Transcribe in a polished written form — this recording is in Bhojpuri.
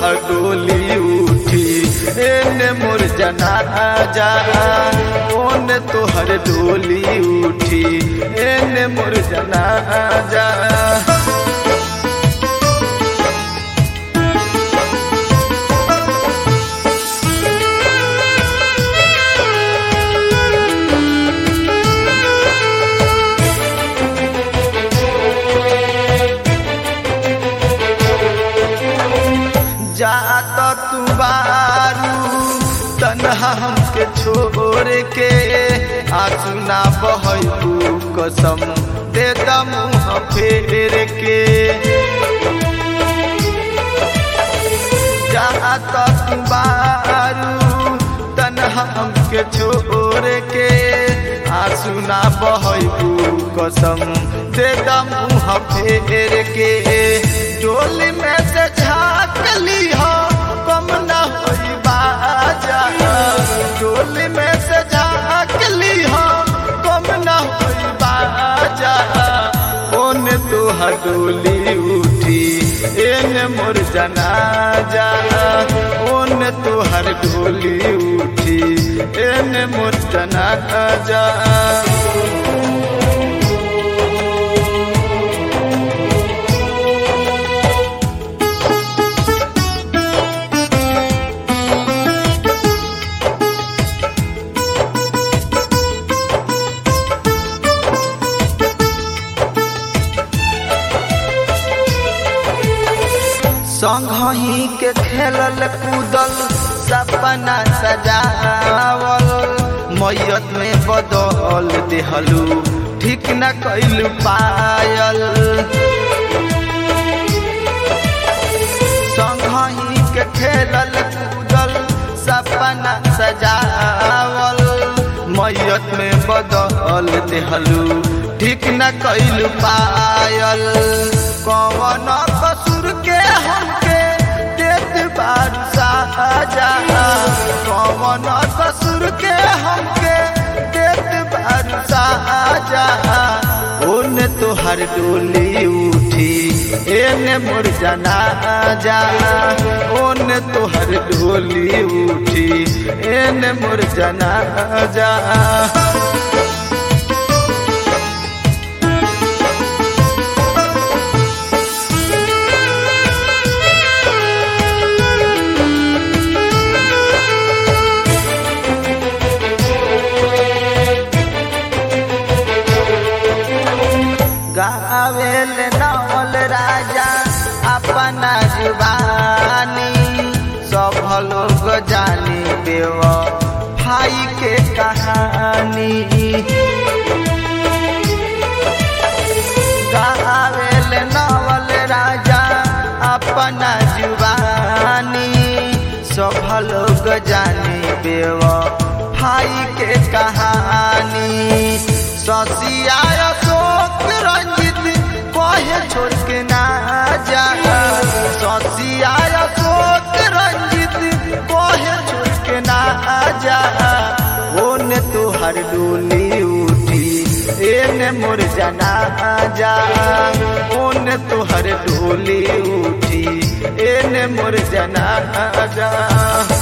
तोहर डोली उठी एने मोर जनाजा ओने तोहर डोली उठी एने मोर जनाजा जात तू बारू तन्हा हमके छोड़ के आंसू ना बहू कसम दे मुँह फेर के जात तू बारू तन्हा हमके छोड़ के आंसू ना बहू कसम दे मुँह फेर के डोली में से झाँक ली हो कम न होई बाजा डोली में से झाँक ली हो कम न होई बाजा ओने तोहर डोली उठी एने मोर जनाजा ओने तोहर डोली उठी एने मोर जनाजा संगही के खेलल कूदल सपना सजावल मैयत में बदल देहलू ठीक न कैलू पायल संगही के खेलल कूदल सपना सजावल मैयत में बदल देहलू ठीक न कैलू पायल कौन कसूर के हमके देत बारू साजा कौन कसूर के हमके देत बारू साजा ओने तोहर डोली उठी एने मोर जनाजा ओने तोहर डोली उठी एने मोर जनाजा गावेल नवल राजा अपना जुबानी सब लोग जानी बेवफाई के कहानी गावेल नवल राजा अपना जुबानी सब लोग जानी बेवफाई के कहानी ससिया शोक रंजित कहे छोड़ के ना जा ससिया शोक रंजित कहे छोड़ के ना जा ओने तोहर डोली उठी एने मोर जनाजा ओने तोहर डोली उठी एने मोर जनाजा।